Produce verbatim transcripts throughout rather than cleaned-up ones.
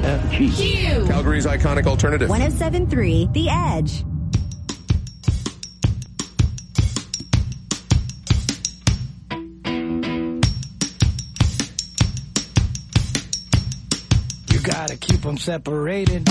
F G. Q. Calgary's iconic alternative. one oh seven point three The Edge. You gotta keep them separated.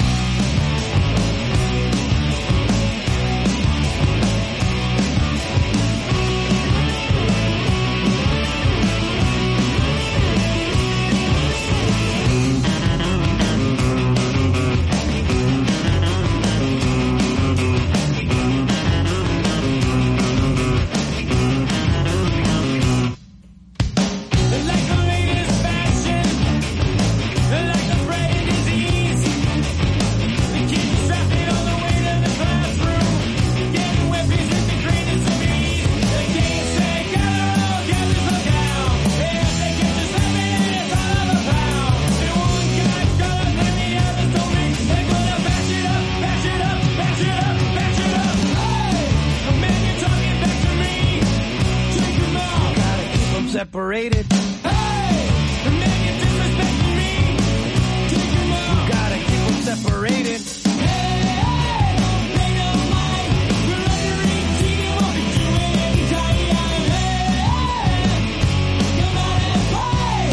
Separated. Hey! The man you're disrespecting me. Take him out. You gotta keep them separated. Hey! Hey! Don't pay no mind. We're under eighteen. Won't be doing any time. Hey! Come out and play.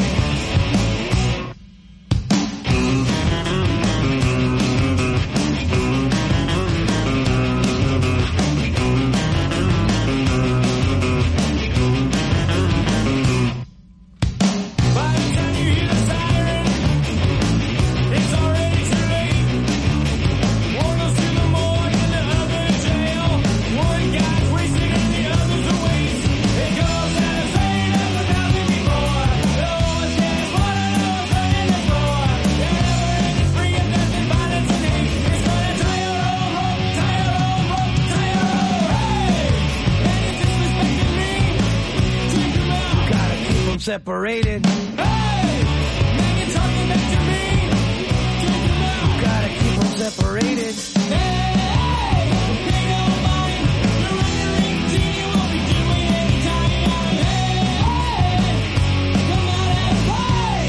Separated. Hey! Man, you're talking back to me. Take him out. You gotta keep them separated. Hey! Hey! Pay no mind. You're under eighteen. You won't be doing any time. Hey! Hey! Come out and play.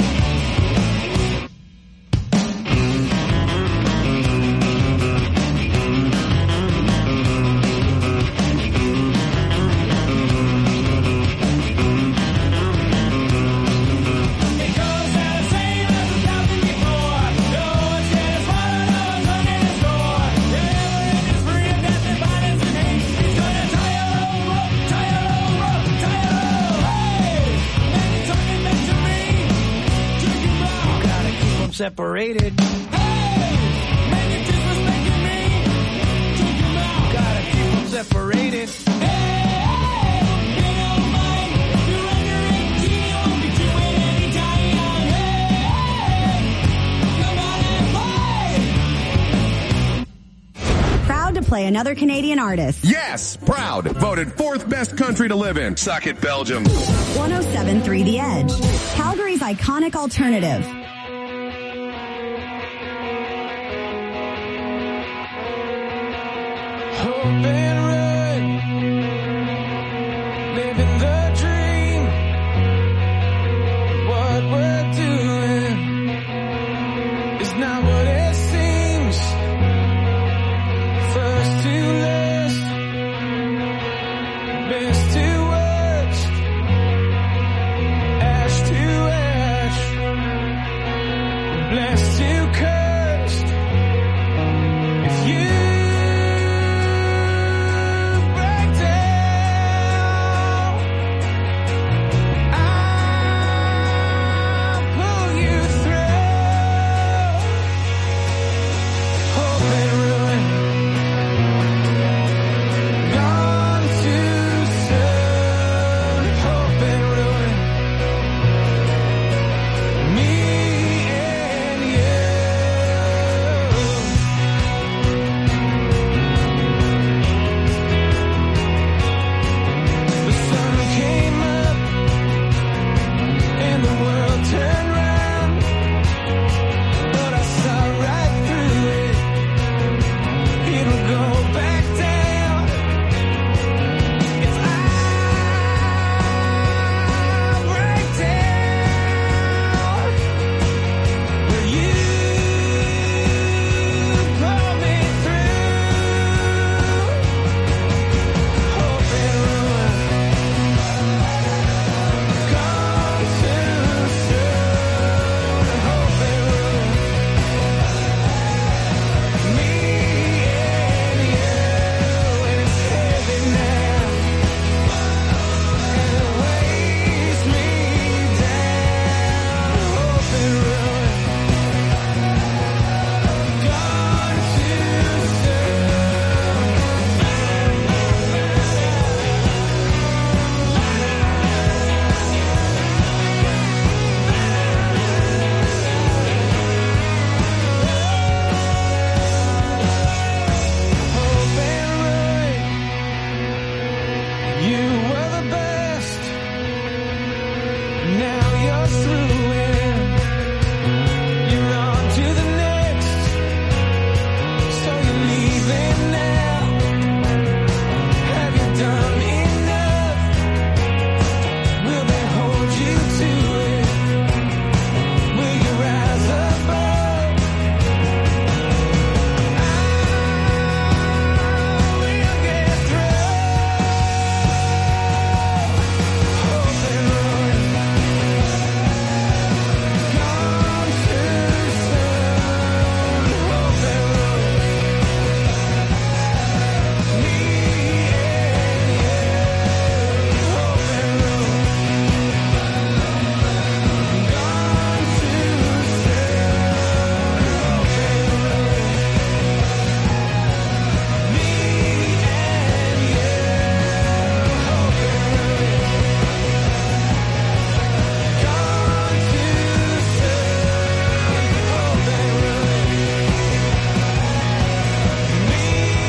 Separated. Hey! Man, you're disrespecting me. Take him out. You gotta keep them separated. Hey! Hey! Don't mind. You're under eighteen. You won't be doing any time. Hey! Come on and play. Proud to play another Canadian artist. Yes, proud. Voted fourth best country to live in. Suck it, Belgium. one oh seven point three The Edge. Calgary's iconic alternative. Hope and run, living the dream. What we're doing is not what it seems. First to last, best to worst, ash to ash, blessed to cursed. If you through it. You're on to the next, so you're leaving now. Have you done enough? Will they hold you to it? Will you rise above? I will get through. Hope and ruin. Gone too soon. Hope and ruin. Me and you. Hope and ruin. Gone too soon. Hope and ruin. Me and you. Hope and ruin. Gone too soon. Hope and ruin. Me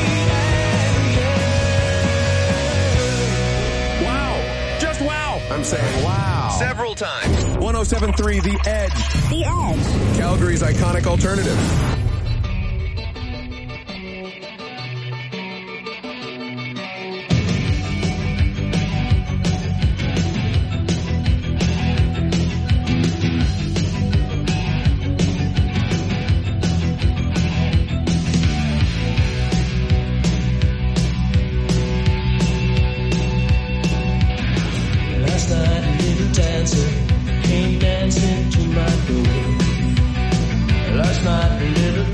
and you. Wow. Just wow. I'm saying wow. Several times. one oh seven point three The Edge. The Edge. Calgary's iconic alternative. Last night a little dancer came dancing to my door. Last night a little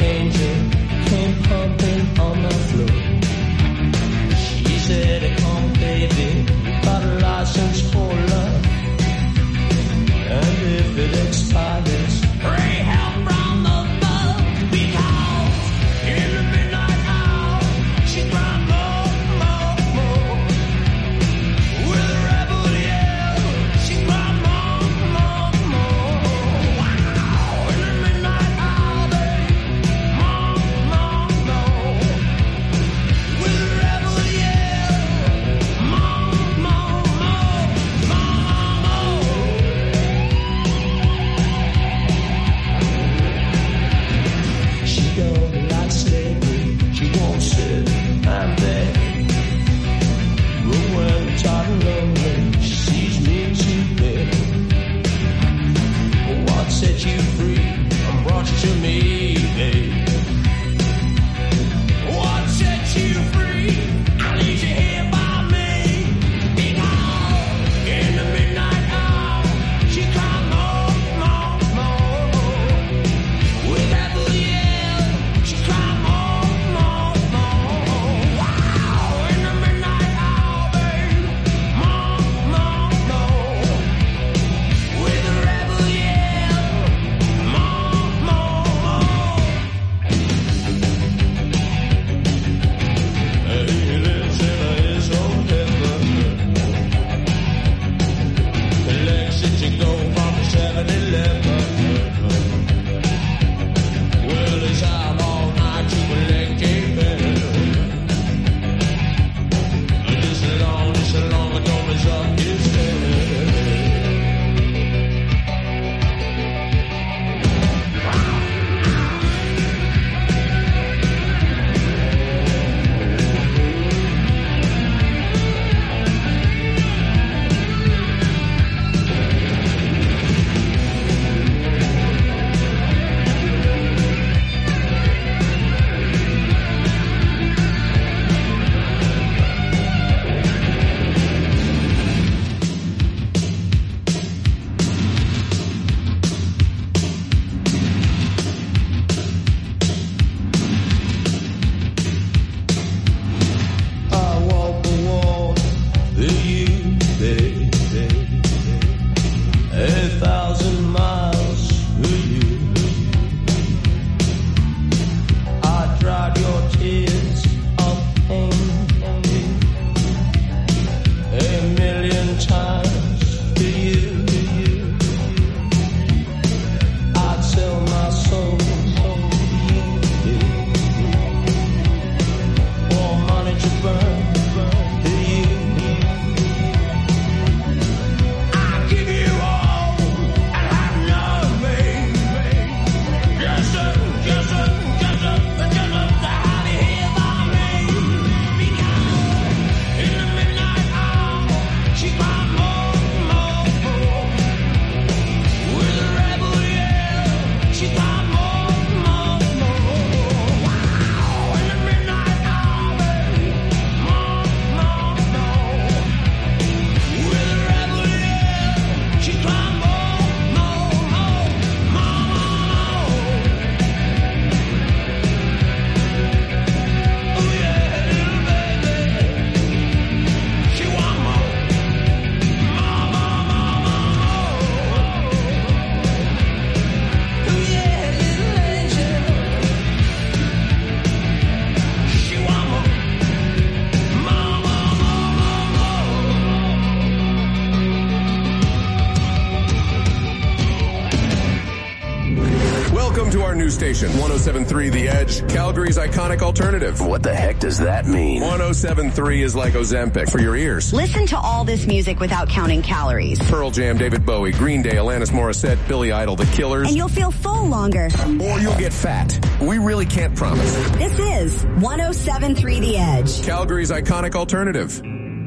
Welcome to our new station, one oh seven point three The Edge, Calgary's iconic alternative. What the heck does that mean? one oh seven point three is like Ozempic for your ears. Listen to all this music without counting calories. Pearl Jam, David Bowie, Green Day, Alanis Morissette, Billy Idol, The Killers. And you'll feel full longer. Or you'll get fat. We really can't promise. This is one oh seven point three The Edge, Calgary's iconic alternative.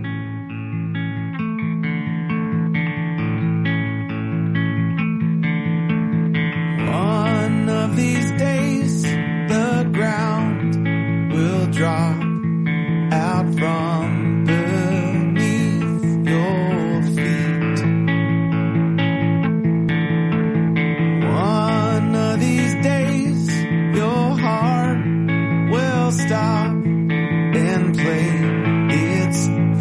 One of these days, the ground will drop out from beneath your feet. One of these days, your heart will stop and play its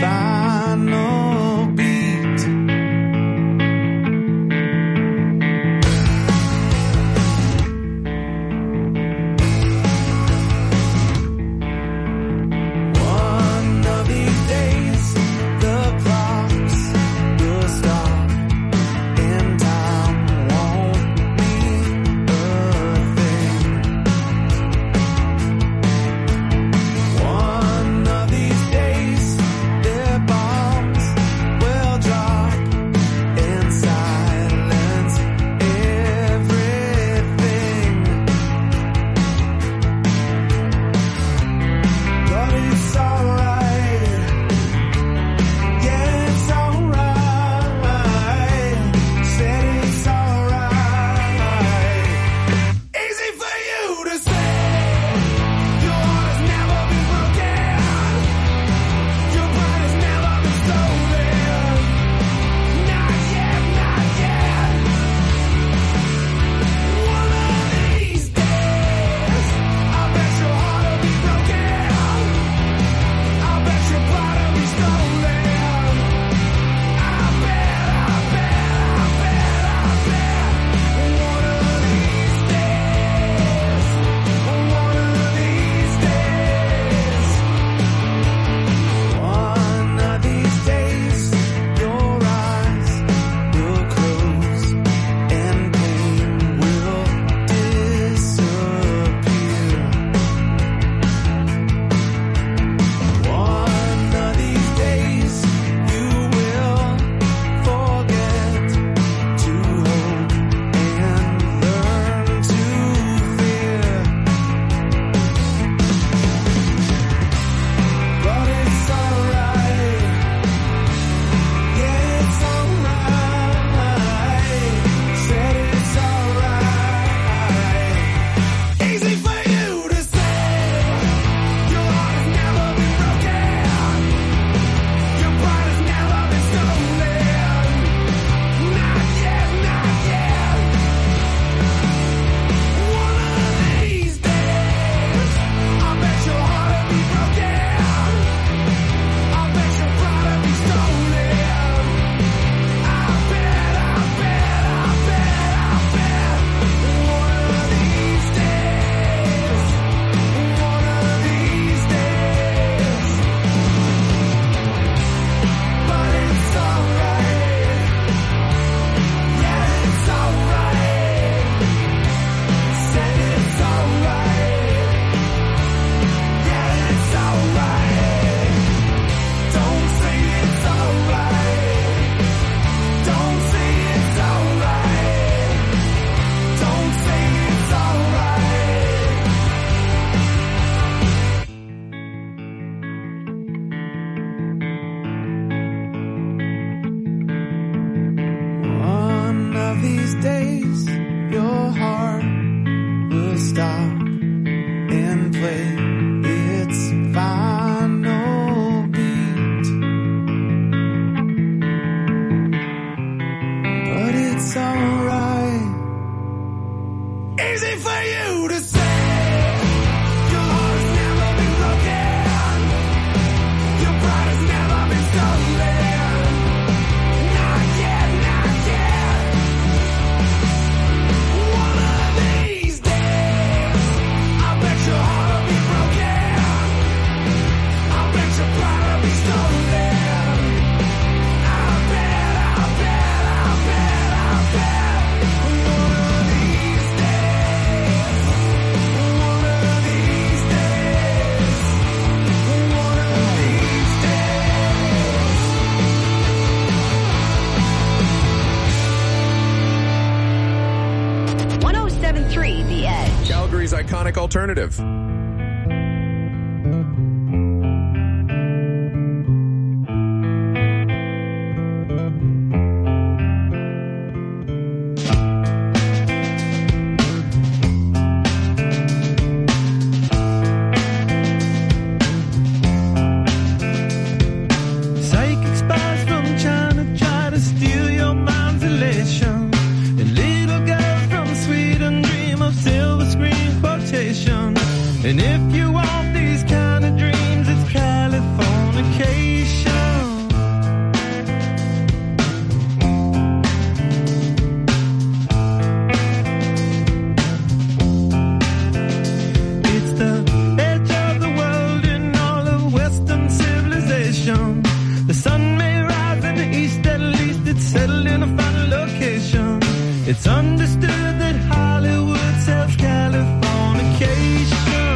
three The Edge. Calgary's iconic alternative. And if you want these kind of dreams, it's Californication. It's the edge of the world in all of Western civilization. The sun may rise in the east, at least it's settled in a final location. It's understood that Hollywood sells Californication.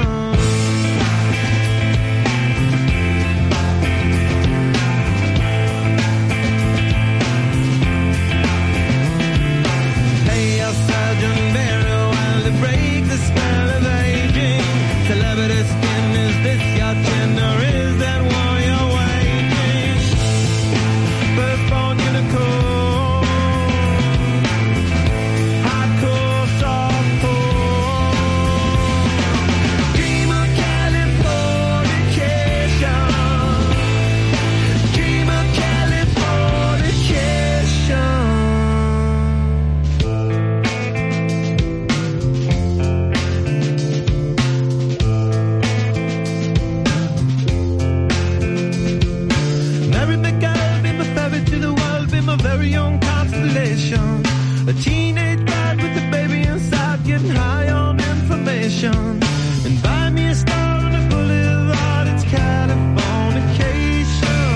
A teenage bride with a baby inside, getting high on information. And buy me a star on the boulevard, it's Californication.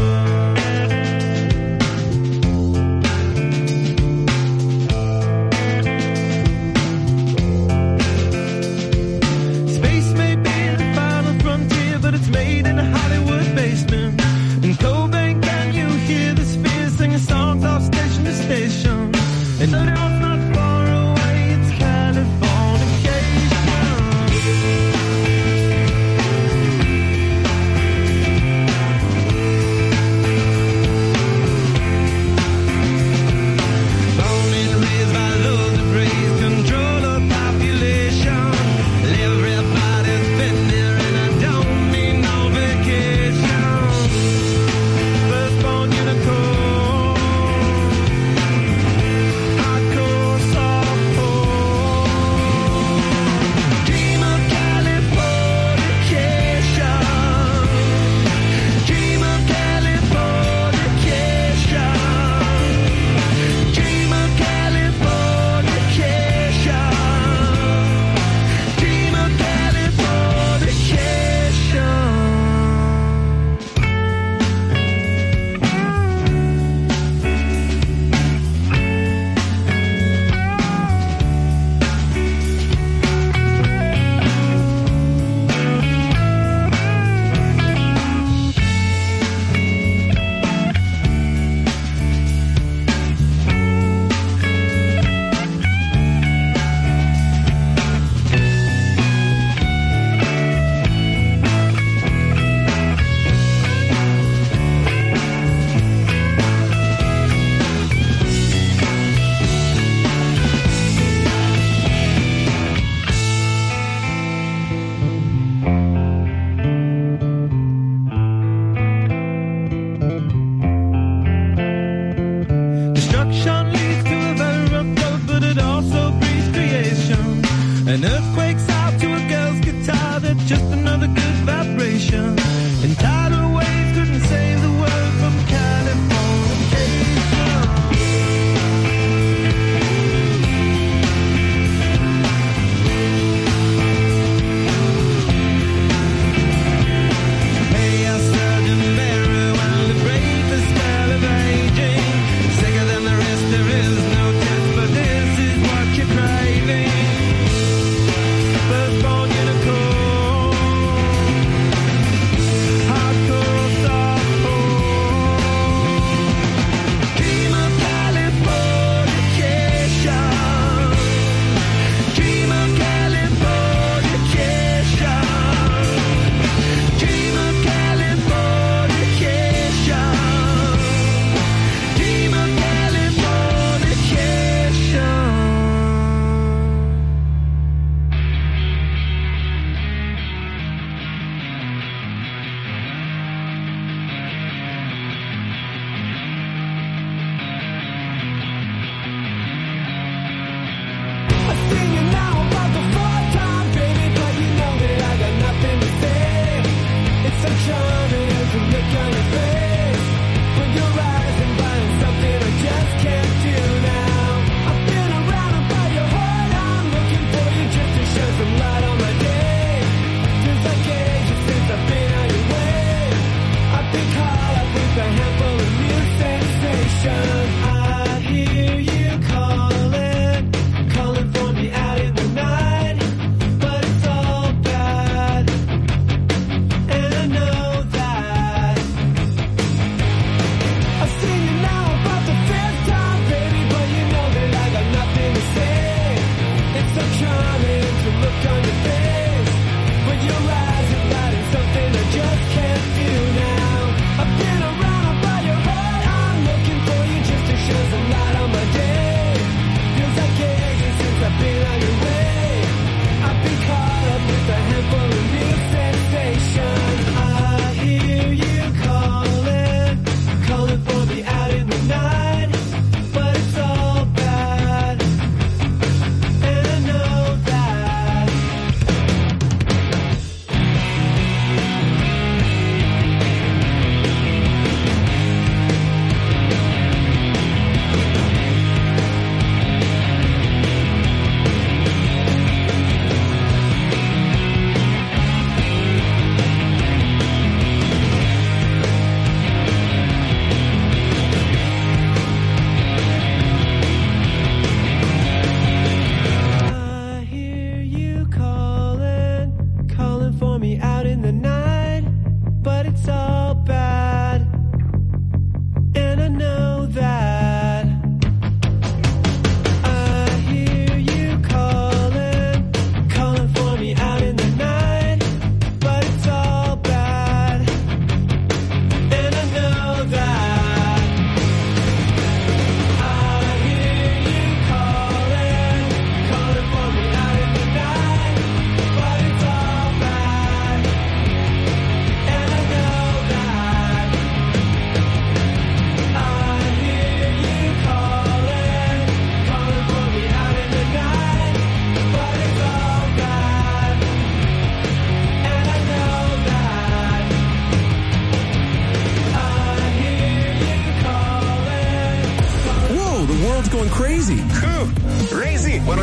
Space may be the final frontier, but it's made in a Hollywood basement. In Cobain, can you hear the spheres singing songs off station to station? And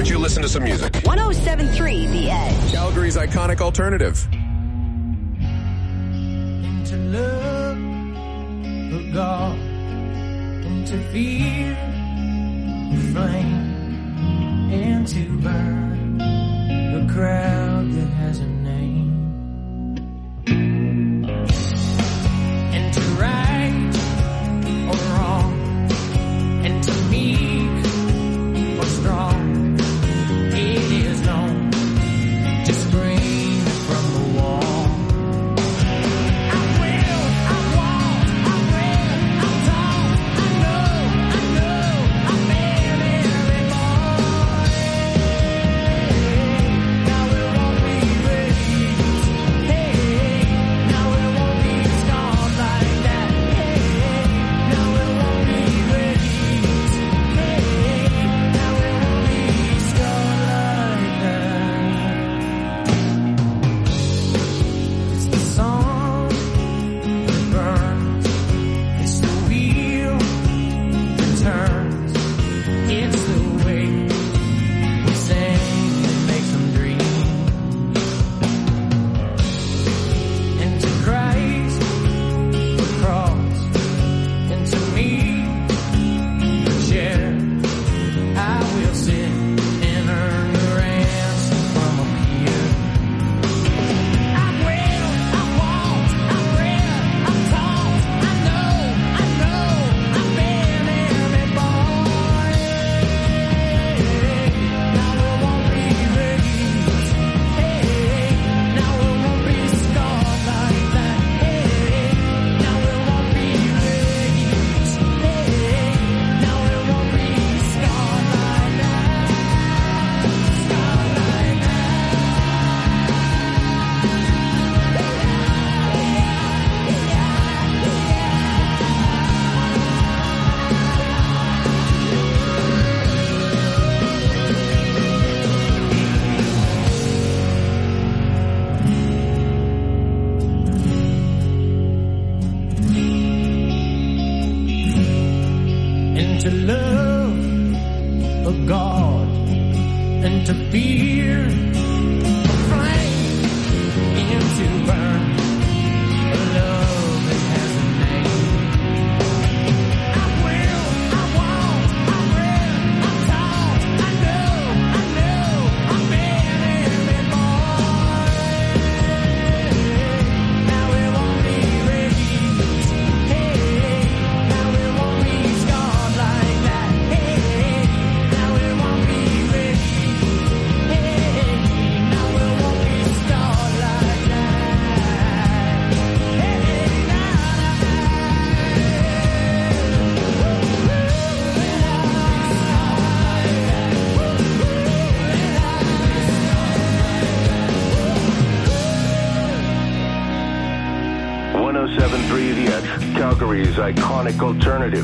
don't you listen to some music? one oh seven point three The Edge. Calgary's iconic alternative. Into love for God, into fear for flame, and to burn the crowd that has a name, and to right or wrong, and to meek or strong. It is known to scream from the wall. I will, I won't, I read, I talk, I know, I know, I feel every morning. Now it won't be raised, hey, now it won't be scarred like that, hey, now it won't be raised, hey, now it won't be scarred like that. It's the song that burns, it's the wheel that turns, it's the way we sing that makes them dream. And to Christ, the cross, and to me, the chair, I will sit and earn the ransom from up here. I will, I won't, I read, I talk, I know, I know, I feel every boy. Now it won't be raised, hey, now it won't be scarred like that, hey, now it won't be raised, hey, now it won't be scarred like that, scarred like that. And to love a God, and to fear a flame, and to burn a love that has a name. I will, I won't, I read, I talk, I know, I know, I feel every morning. Now it won't be raised, hey, now it won't be scarred like that, hey, now it won't be raised, hey, now it won't be scarred like that, hey, one oh seven point three The Edge, Calgary's iconic alternative.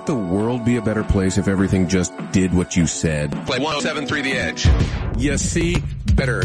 the world be a better place if everything just did what you said? Play one oh seven point three The Edge. You see? Better.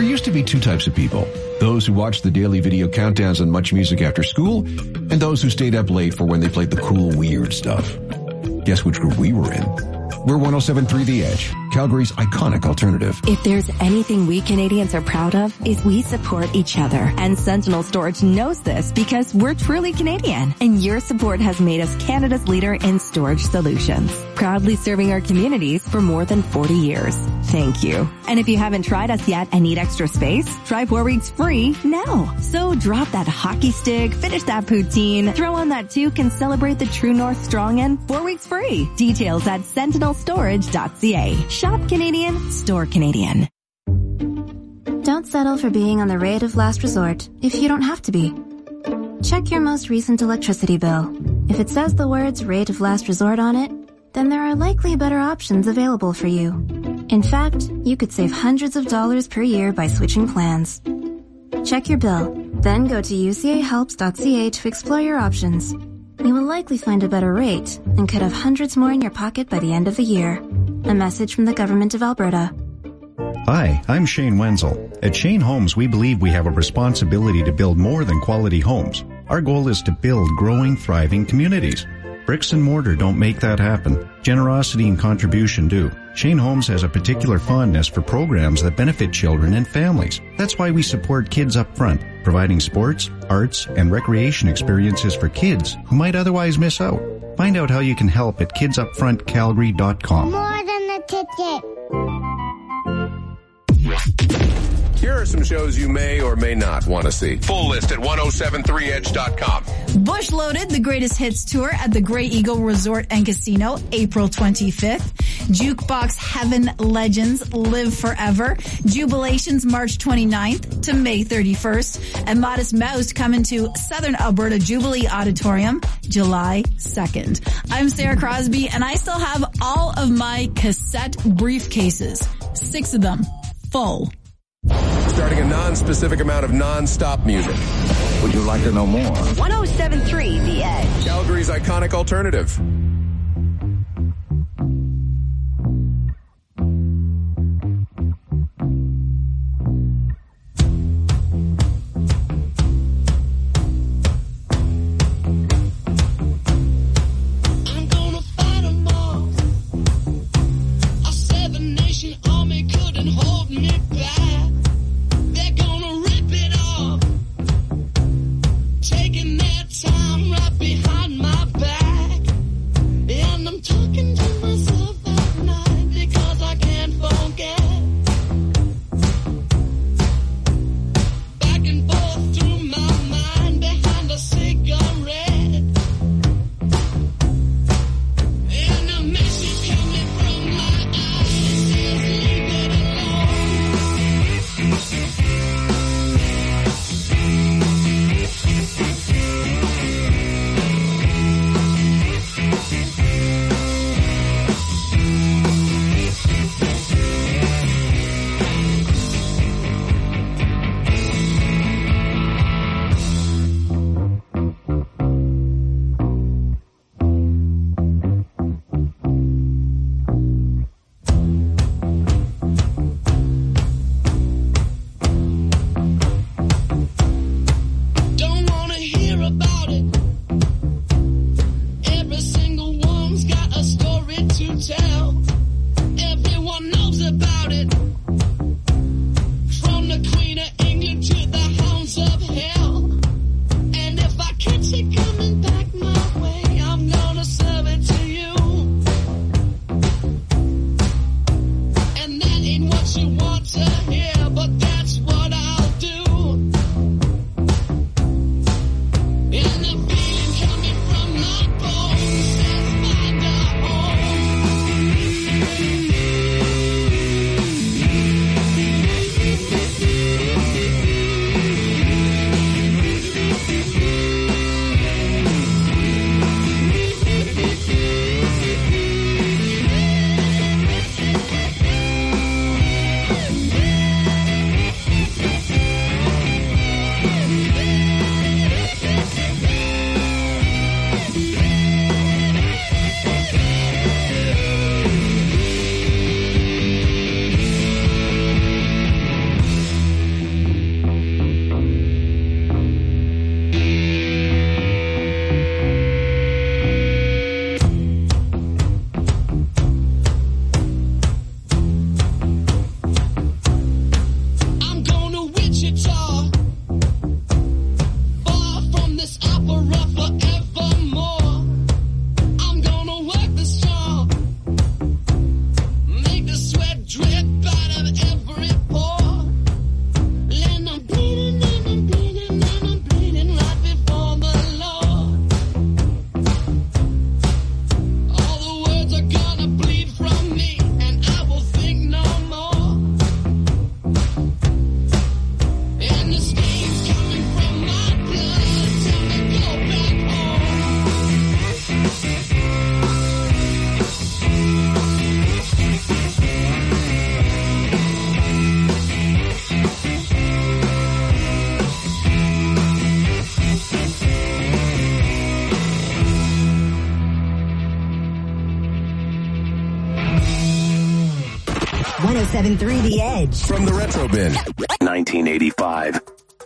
used to be two types of people. Those who watched the daily video countdowns and much music after school, and those who stayed up late for when they played the cool, weird stuff. Guess which group we were in? We're one oh seven point three The Edge, Calgary's iconic alternative. If there's anything we Canadians are proud of, is we support each other. And Sentinel Storage knows this because we're truly Canadian. And your support has made us Canada's leader in storage solutions. Proudly serving our communities for more than forty years. Thank you. And if you haven't tried us yet and need extra space, try four weeks free now. So drop that hockey stick, finish that poutine, throw on that toque, and celebrate the True North Strong in four weeks free. Details at sentinel storage dot c a. Shop Canadian, store Canadian. Don't settle for being on the rate of last resort if you don't have to be. Check your most recent electricity bill. If it says the words rate of last resort on it, then there are likely better options available for you. In fact, you could save hundreds of dollars per year by switching plans. Check your bill, then go to u c a helps dot c a to explore your options. You will likely find a better rate and could have hundreds more in your pocket by the end of the year. A message from the Government of Alberta. Hi, I'm Shane Wenzel. At Shane Homes, we believe we have a responsibility to build more than quality homes. Our goal is to build growing, thriving communities. Bricks and mortar don't make that happen. Generosity and contribution do. Shane Homes has a particular fondness for programs that benefit children and families. That's why we support Kids Up Front, providing sports, arts, and recreation experiences for kids who might otherwise miss out. Find out how you can help at kids up front calgary dot com. More than a ticket. Here are some shows you may or may not want to see. Full list at ten seventy-three edge dot com. Bush Loaded, the Greatest Hits Tour at the Grey Eagle Resort and Casino, April twenty-fifth. Jukebox Heaven Legends Live Forever. Jubilations, March twenty-ninth to May thirty-first. And Modest Mouse coming to Southern Alberta Jubilee Auditorium, July second. I'm Sarah Crosby, and I still have all of my cassette briefcases. Six of them. Full. Starting a non-specific amount of non-stop music. Would you like to know more? one oh seven point three The Edge. Calgary's iconic alternative. one oh seven point three The Edge. From the Retro Bin. nineteen eighty-five.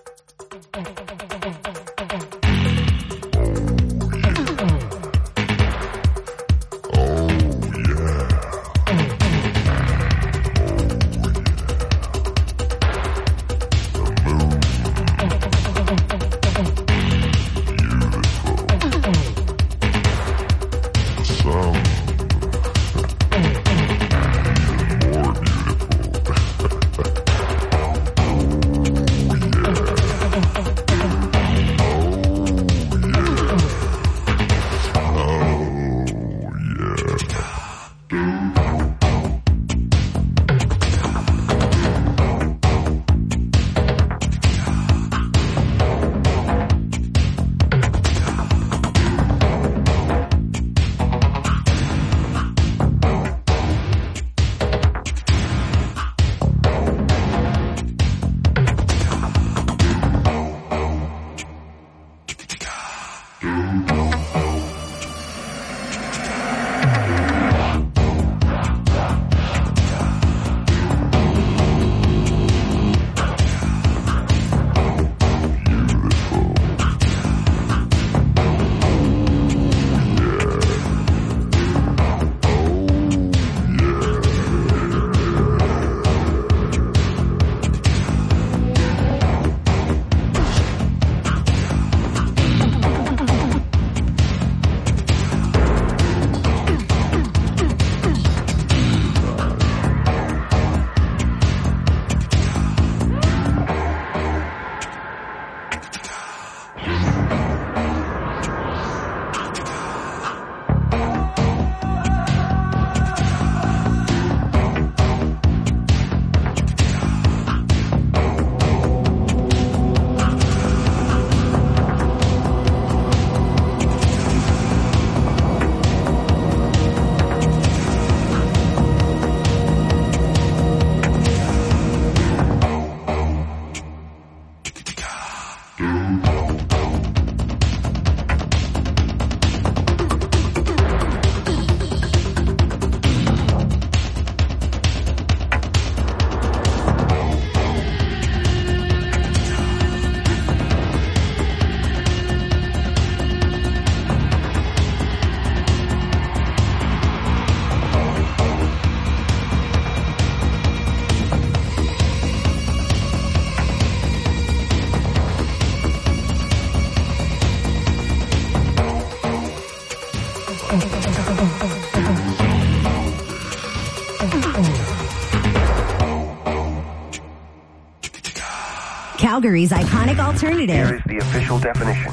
Calgary's iconic alternative. Here is the official definition.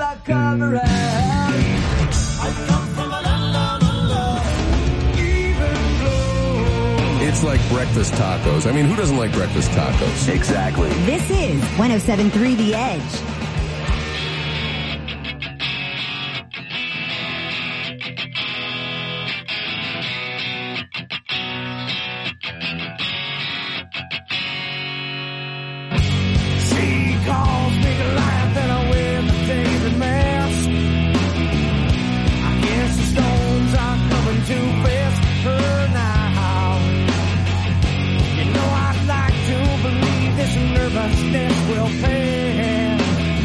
It's like breakfast tacos. I mean, who doesn't like breakfast tacos? Exactly. This is one oh seven point three The Edge. Nervousness will pass.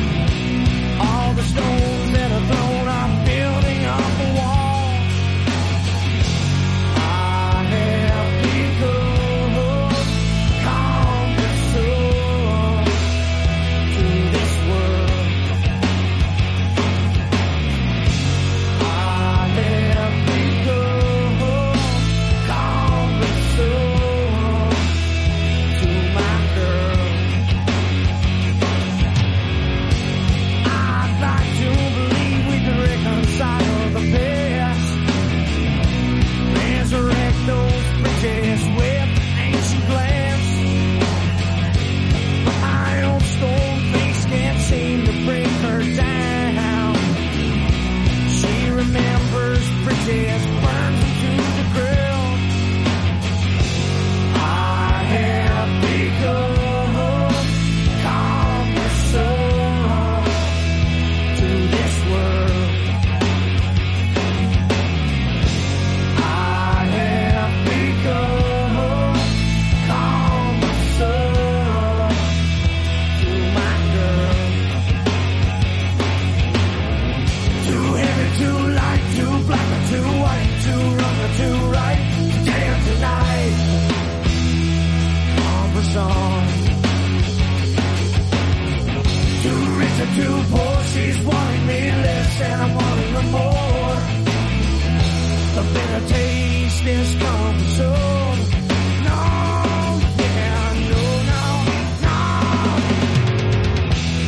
can I taste this comfort zone? No, yeah, no, no, no.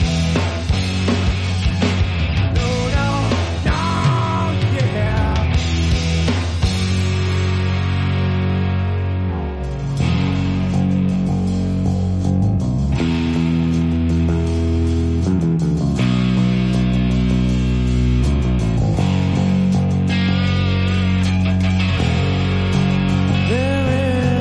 No, no, no, yeah. There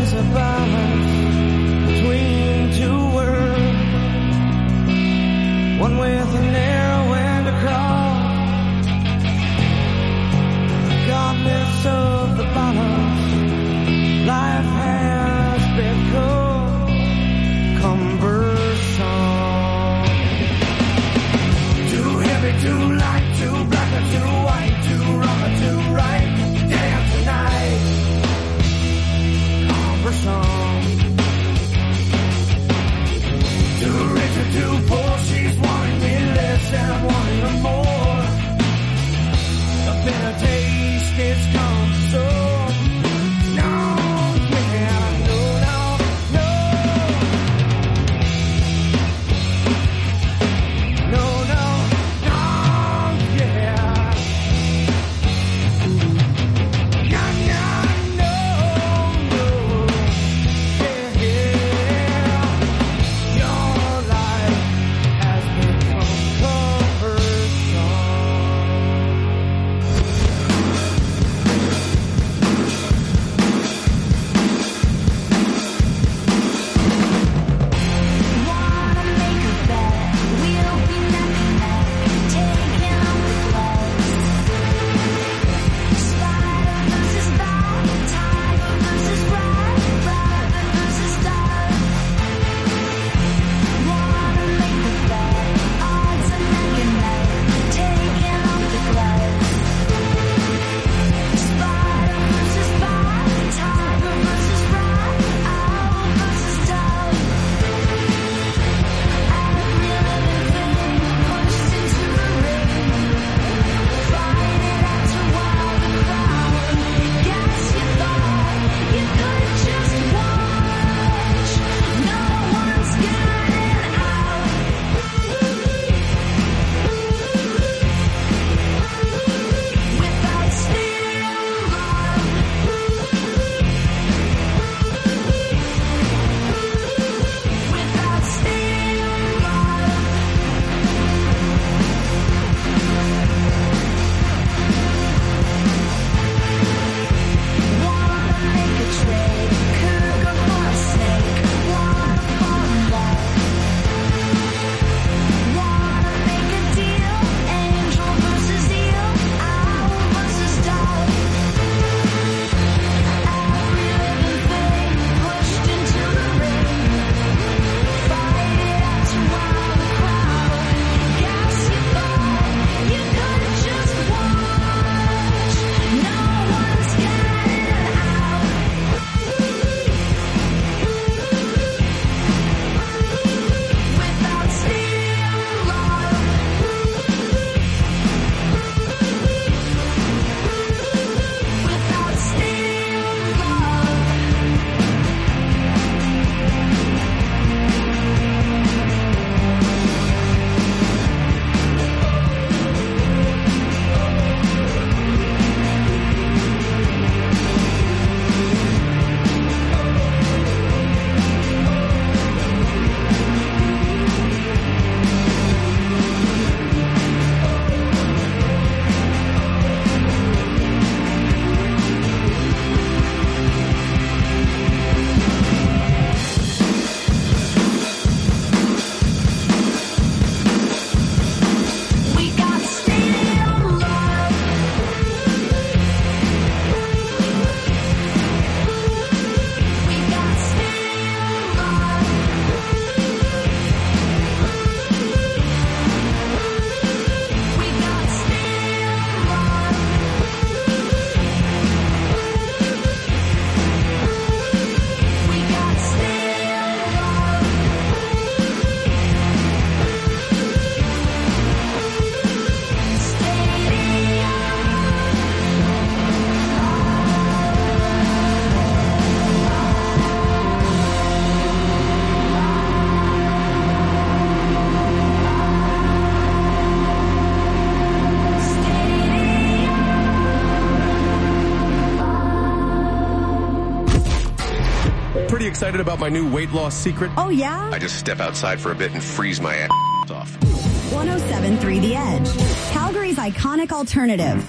pretty excited about my new weight loss secret. Oh, yeah? I just step outside for a bit and freeze my ass off. one oh seven point three The Edge, Calgary's iconic alternative.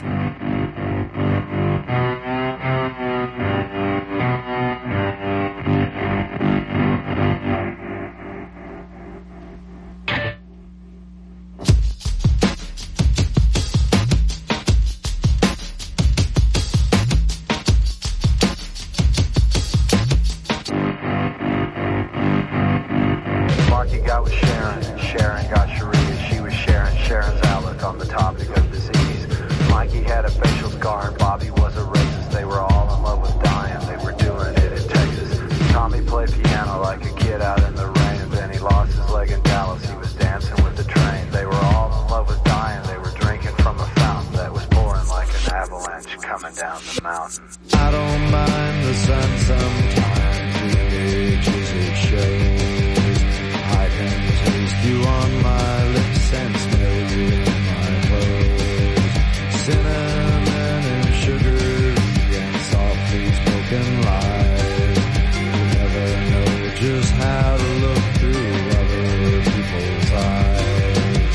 Marky got with Sharon, and Sharon got Sharia. She was sharing Sharon's outlook on the topic of disease. Mikey had a facial scar and Bobby was a racist. They were all in love with dying, they were doing it in Texas. Tommy played piano like a kid out in the rain, and then he lost his leg in Dallas. He was dancing with the train. They were all in love with dying, they were drinking from a fountain that was pouring like an avalanche coming down the mountain. I don't mind the sun sometimes, the ages it shows. I can taste you on my lips and smell you in my clothes. Cinnamon and sugar and softly spoken lies. You never know just how to look through other people's eyes.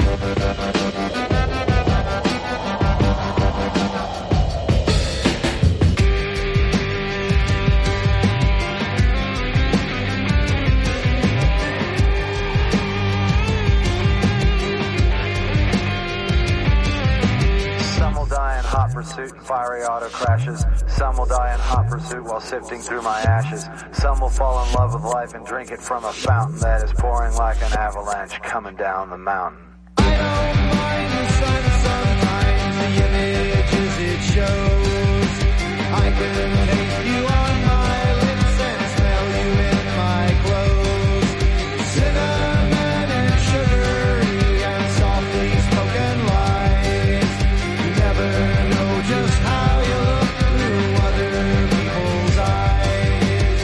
Some will die in hot pursuit and fiery auto crashes. Some will die in hot pursuit while sifting through my ashes. Some will fall in love with life and drink it from a fountain that is pouring like an avalanche coming down the mountain. I don't mind the sun sometimes, the images it shows. I can taste you on my lips and smell you in my clothes. Cinnamon and sugary and softly spoken lies. You never know just how you look through other people's eyes.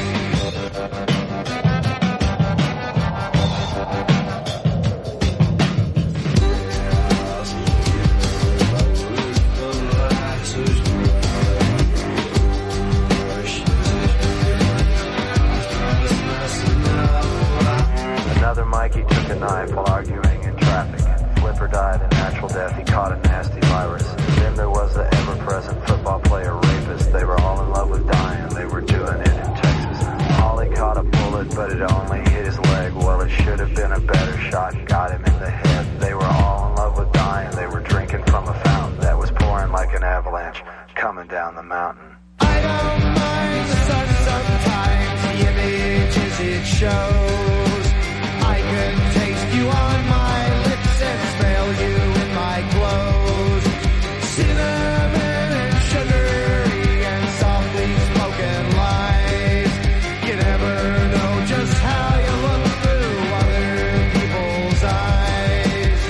Another Mikey took a knife while arguing in traffic. Flipper died a natural death, he caught a nasty virus. Then there was the ever-present football player rapist. They were all in love with dying, they were doing it in Texas. Holly caught a bullet, but it only hit his leg. Well, it should have been a better shot, got him in the head. They were all in love with dying, they were drinking from a fountain that was pouring like an avalanche coming down the mountain. I don't mind the sun sometimes, the images it shows. I can taste you on my lips and smell you in my clothes. Cinnamon and sugary and softly spoken lies. You never know just how you look through other people's eyes.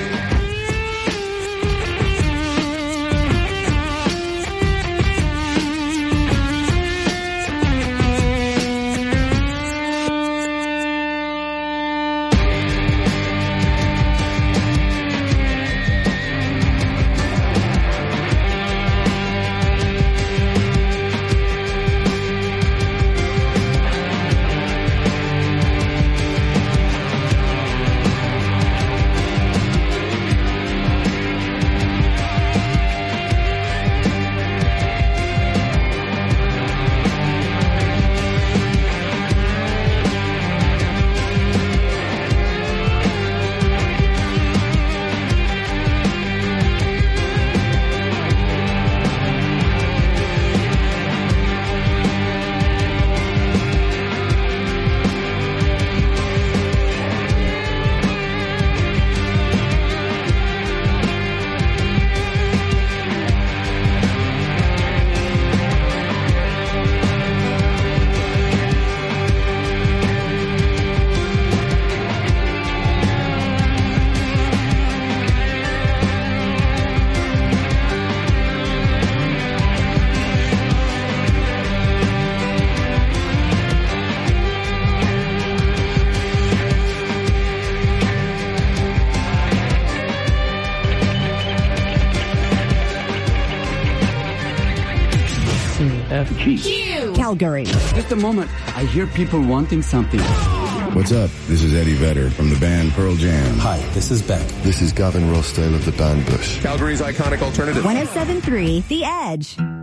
F G. Q. Calgary. Just a moment. I hear people wanting something. What's up? This is Eddie Vedder from the band Pearl Jam. Hi, this is Beck. This is Gavin Rossdale of the band Bush. Calgary's iconic alternative. one oh seven point three The Edge.